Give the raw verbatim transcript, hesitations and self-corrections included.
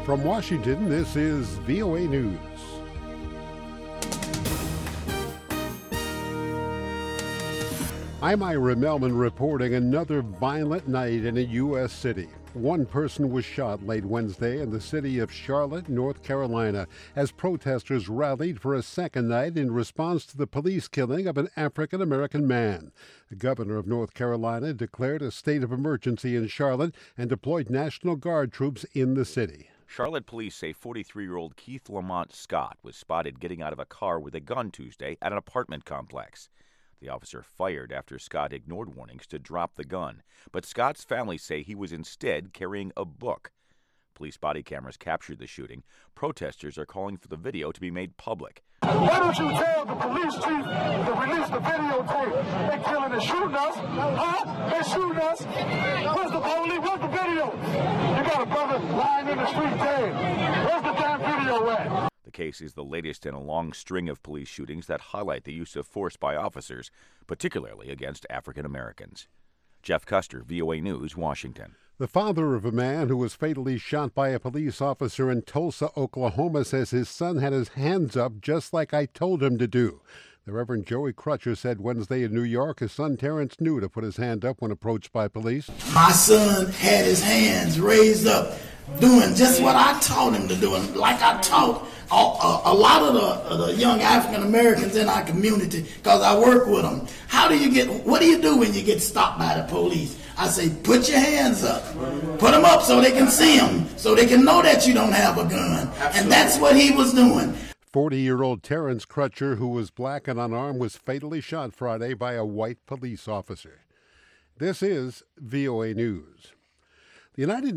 From Washington, this is V O A News. I'm Ira Melman reporting another violent night in a U S city. One person was shot late Wednesday in the city of Charlotte, North Carolina, as protesters rallied for a second night in response to the police killing of an African-American man. The governor of North Carolina declared a state of emergency in Charlotte and deployed National Guard troops in the city. Charlotte police say forty-three-year-old Keith Lamont Scott was spotted getting out of a car with a gun Tuesday at an apartment complex. The officer fired after Scott ignored warnings to drop the gun, but Scott's family say he was instead carrying a book. Police body cameras captured the shooting. Protesters are calling for the video to be made public. Why don't you tell the police chief to release the videotape? They're killing and shooting us. Huh? They're shooting us. Where's the police? Where's the video? You got a brother lying in the street dead. Where's the damn video at? The case is the latest in a long string of police shootings that highlight the use of force by officers, particularly against African Americans. Jeff Custer, V O A News, Washington. The father of a man who was fatally shot by a police officer in Tulsa, Oklahoma, says his son had his hands up just like I told him to do. The Reverend Joey Crutcher said Wednesday in New York his son Terrence knew to put his hand up when approached by police. My son had his hands raised up, doing just what I taught him to do, and like I taught a, a, a lot of the, of the young African Americans in our community, because I work with them. How do you get, what do you do when you get stopped by the police? I say, put your hands up. Put them up so they can see them, so they can know that you don't have a gun. Absolutely. And that's what he was doing. forty-year-old Terrence Crutcher, who was black and unarmed, was fatally shot Friday by a white police officer. This is V O A News. The United